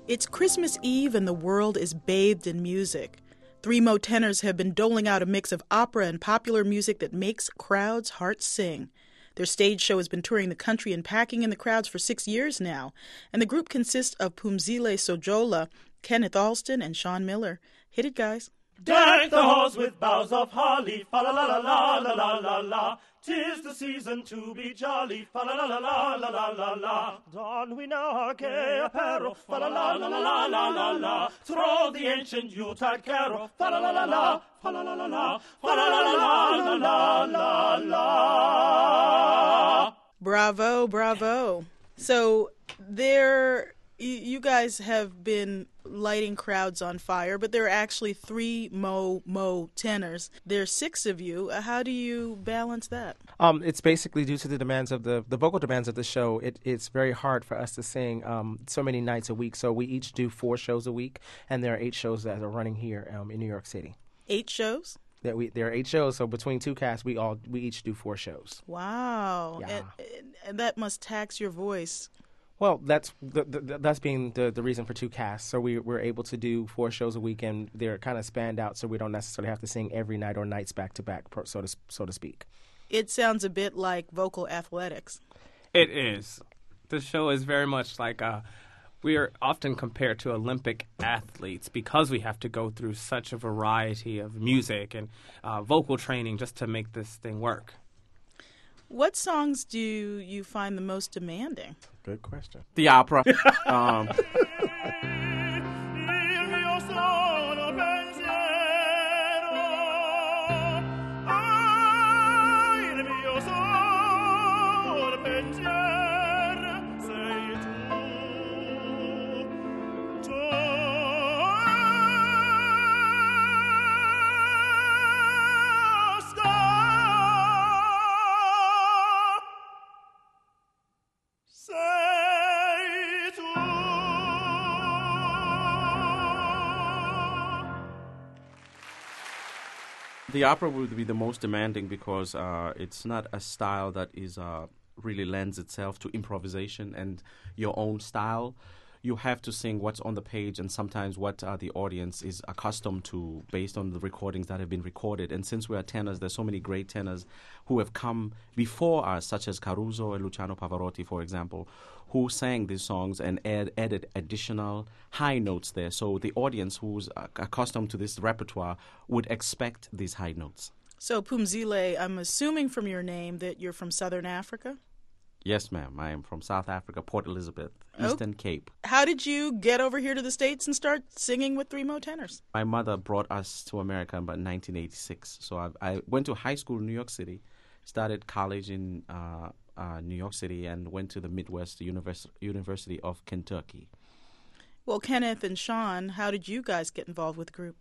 It's Christmas Eve and the world is bathed in music. Three Mo tenors have been doling out a mix of opera and popular music that makes crowds' hearts sing. Their stage show has been touring the country and packing in the crowds for 6 years now, and the group consists of Phumzile Sojola, Kenneth Alston, and Sean Miller. Hit it, guys. Deck the halls with boughs of holly, fa la la la la la la la la. 'Tis the season to be jolly, fa la la la la la la la la. Don we now our gay apparel, fa la la la la la la la la. Throw the ancient Yuletide carol, fa la la la la, fa la la la la, fa la la la la la la la. Bravo, bravo. So you guys have been lighting crowds on fire, but there are actually three Mo tenors. There's 6 of you. How do you balance that? It's basically due to the demands of the vocal demands of the show. It's very hard for us to sing so many nights a week. So we each do 4 shows a week, and there are 8 shows that are running here in New York City. 8 shows? There are 8 shows. So between 2 casts, we each do 4 shows. Wow! Yeah. And that must tax your voice. Well, that's being the reason for 2 casts. So we're able to do 4 shows a week, and they're kind of spanned out, so we don't necessarily have to sing every night or nights back to back, so to speak. It sounds a bit like vocal athletics. It is. The show is very much like we are often compared to Olympic athletes because we have to go through such a variety of music and vocal training just to make this thing work. What songs do you find the most demanding? Good question. The opera. The opera would be the most demanding because it's not a style that is really lends itself to improvisation and your own style. You have to sing what's on the page and sometimes what the audience is accustomed to based on the recordings that have been recorded. And since we are tenors, there's so many great tenors who have come before us, such as Caruso and Luciano Pavarotti, for example, who sang these songs and added additional high notes there. So the audience who's accustomed to this repertoire would expect these high notes. So, Phumzile, I'm assuming from your name that you're from Southern Africa? Yes, ma'am. I am from South Africa, Port Elizabeth, Eastern Cape. How did you get over here to the States and start singing with Three Mo tenors? My mother brought us to America in about 1986. So I went to high school in New York City, started college in New York City, and went to the Midwest University of Kentucky. Well, Kenneth and Sean, how did you guys get involved with the group?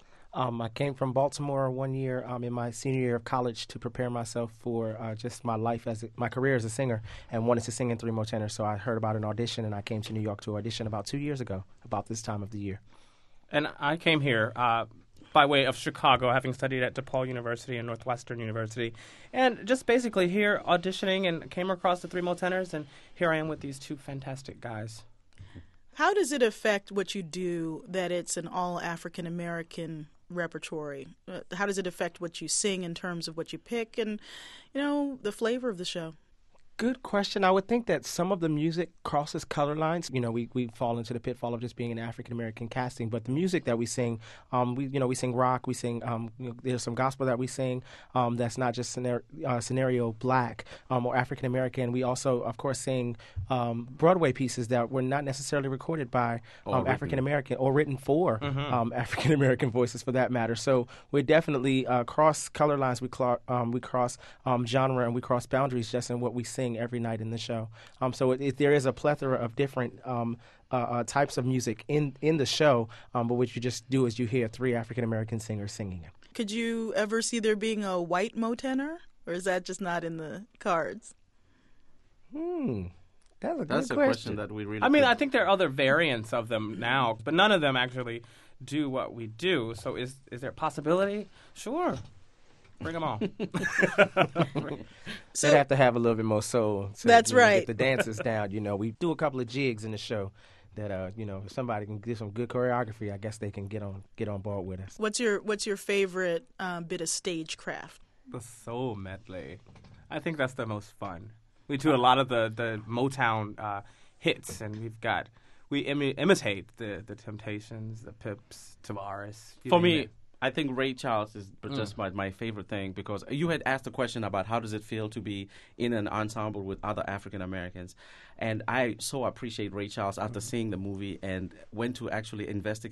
I came from Baltimore one year in my senior year of college to prepare myself for just my career as a singer, and wanted to sing in Three Mo tenors. So I heard about an audition, and I came to New York to audition about 2 years ago, about this time of the year. And I came here by way of Chicago, having studied at DePaul University and Northwestern University, and just basically here auditioning, and came across the Three Mo tenors, and here I am with these 2 fantastic guys. How does it affect what you do that it's an all African American repertory? How does it affect what you sing in terms of what you pick and, the flavor of the show? Good question. I would think that some of the music crosses color lines. We fall into the pitfall of just being an African-American casting, but the music that we sing, we sing rock, we sing, there's some gospel that we sing that's not just scenario black or African-American. We also, of course, sing Broadway pieces that were not necessarily recorded by African-American or written for African-American voices, for that matter. So we definitely cross color lines, we cross genre, and we cross boundaries just in what we sing every night in the show. So there is a plethora of different types of music in the show, but what you just do is you hear 3 African-American singers singing it. Could you ever see there being a white Mo tenor, or is that just not in the cards? That's a question that we really... I think there are other variants of them now, but none of them actually do what we do. So is there a possibility? Sure. Bring them on. So they'd have to have a little bit more soul. That's right. Get the dances down. We do a couple of jigs in the show that if somebody can do some good choreography, I guess they can get on board with us. What's your favorite bit of stagecraft? The soul medley. I think that's the most fun. We do a lot of the Motown hits, and we imitate the Temptations, the Pips, Tavares. For me, I think Ray Charles is just my favorite thing, because you had asked a question about how does it feel to be in an ensemble with other African Americans, and I so appreciate Ray Charles after seeing the movie and went to actually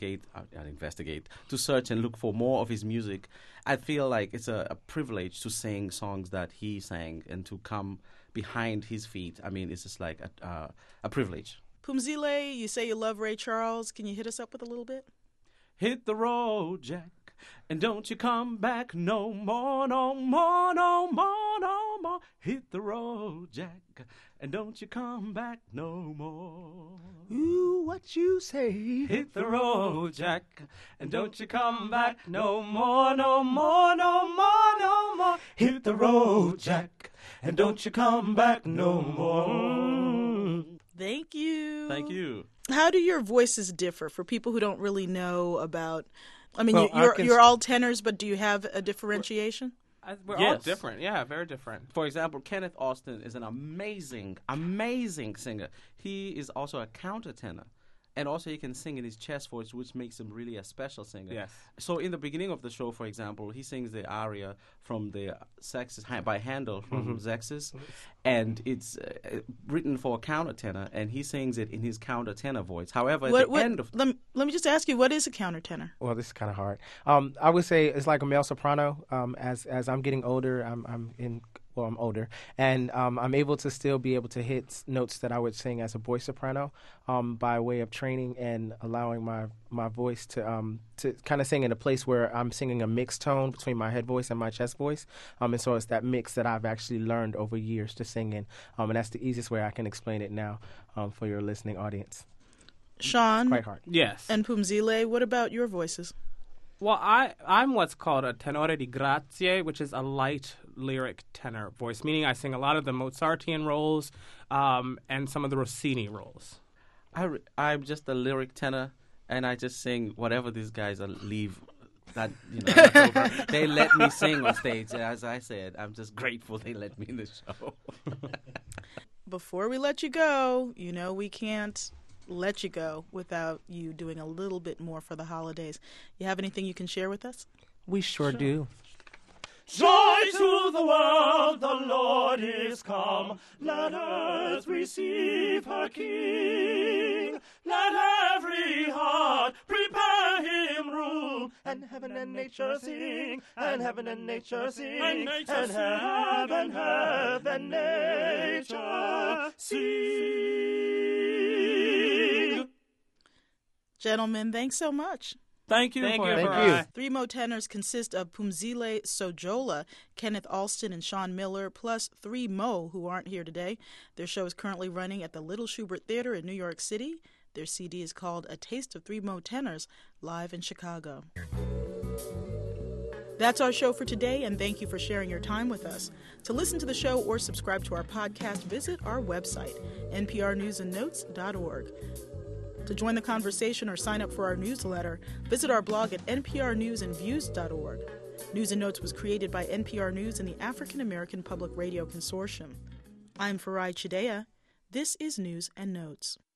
to search and look for more of his music. I feel like it's a privilege to sing songs that he sang and to come behind his feet. I mean, it's just like a privilege. Phumzile, you say you love Ray Charles. Can you hit us up with a little bit? Hit the road, Jack, and don't you come back no more, no more, no more, no more. Hit the road, Jack, and don't you come back no more. Ooh, what you say? Hit the road, Jack, and don't you come back no more, no more, no more, no more. Hit the road, Jack, and don't you come back no more. Thank you. Thank you. How do your voices differ for people who don't really know about? I mean, Well, you're all tenors, but do you have a differentiation? We're all different. Yeah, very different. For example, Kenneth Austin is an amazing, amazing singer. He is also a countertenor. And also he can sing in his chest voice, which makes him really a special singer. Yes. So in the beginning of the show, for example, he sings the aria from the Xerxes by Handel from Xerxes, and it's written for a countertenor, and he sings it in his countertenor voice. However, at the end of... Let me just ask you, what is a countertenor? Well, this is kind of hard. I would say it's like a male soprano. As I'm getting older, I'm older, and I'm able to still be able to hit notes that I would sing as a boy soprano by way of training and allowing my voice to kind of sing in a place where I'm singing a mixed tone between my head voice and my chest voice. And so it's that mix that I've actually learned over years to sing in. And that's the easiest way I can explain it now for your listening audience. Sean, quite hard. Yes. And Phumzile, what about your voices? Well, I'm what's called a tenore di grazie, which is a light lyric tenor voice, meaning I sing a lot of the Mozartian roles and some of the Rossini roles. I'm just a lyric tenor, and I just sing whatever these guys leave. That they let me sing on stage. As I said, I'm just grateful they let me in the show. Before we let you go, we can't let you go without you doing a little bit more for the holidays. You have anything you can share with us? We sure do. Joy to the world, the Lord is come. Let earth receive her King. Let every heart prepare him room. And heaven and nature sing, and heaven and nature sing, and heaven, heaven, nature sing. Gentlemen, thanks so much. Thank you. Thank you. Three Mo tenors consist of Phumzile Sojola, Kenneth Alston, and Sean Miller, plus three Mo who aren't here today. Their show is currently running at the Little Schubert Theater in New York City. Their CD is called A Taste of Three Mo Tenors, live in Chicago. That's our show for today, and thank you for sharing your time with us. To listen to the show or subscribe to our podcast, visit our website, nprnewsandnotes.org. To join the conversation or sign up for our newsletter, visit our blog at nprnewsandviews.org. News and Notes was created by NPR News and the African American Public Radio Consortium. I'm Farai Chideya. This is News and Notes.